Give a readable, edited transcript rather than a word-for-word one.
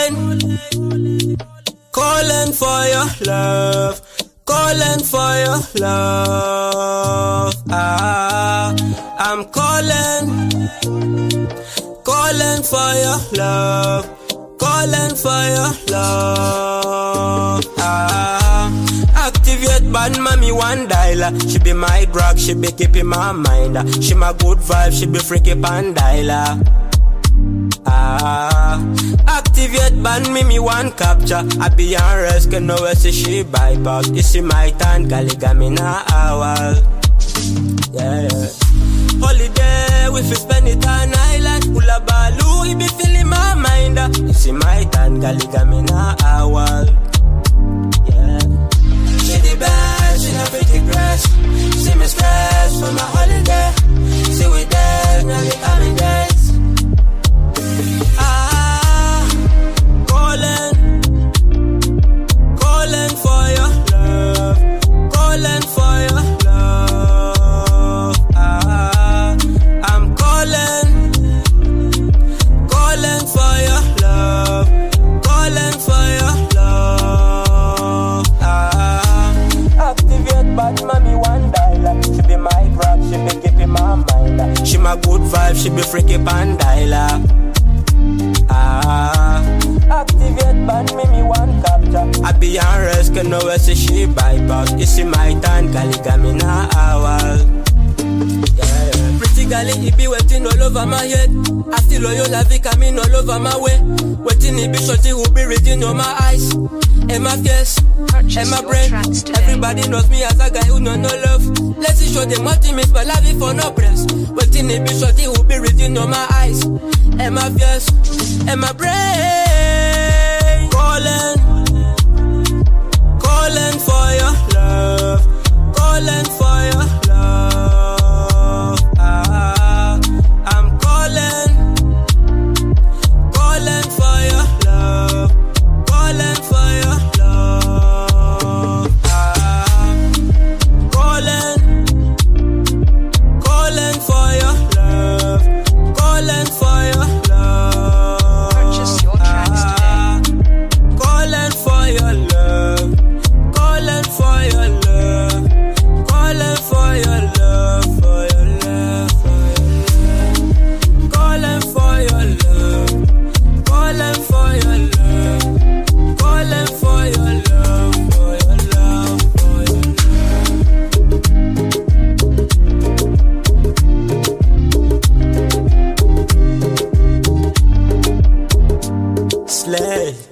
calling for your love, calling for your love. I'm calling for your love, calling for your love. Activate bad mommy one dialer. She be my drug, she be keeping my mind. She my good vibe, she be freaky pan dialer. Activate band me one capture. I be on risk, no way see she bypass. This is my time, Galigami na awal. Yeah. Holiday, we fi spend it on island. Ula balu, he be feeling my mind. This is my time, Galigami na awal. Yeah. She the best, she not pretty grass. See me stress for my holiday. See we there, now we coming days. Calling for your love, calling for your love. I'm calling for your love, calling for your love. Activate bad mommy one dialer. She be my drug, she be keeping my mind. She my good vibe, she be freaky pan dialer. Activate band me one capture. I be on risk, no way see she bypass. This is my time, Galigami na awal. Yeah. Pretty gali, he be waiting all over my head. I still owe you la vie coming all over my way. Waiting, he be shorty who be reading on my eyes. And my face, and my brain. Everybody knows me as a guy who know no love. Let's see show them what he means, but love it for no press. Waiting, he be shorty who be reading on my eyes. And my face, and my brain. Calling for your love, calling for your love. I'm calling for your love, calling for your love. Calling for your love, calling for your love. Purchase your tracks today. Calling for your love, calling for your love, calling for your love, for your love, for your love. Calling for your love, calling for your love, calling for your love, for your love, for your love. Slay.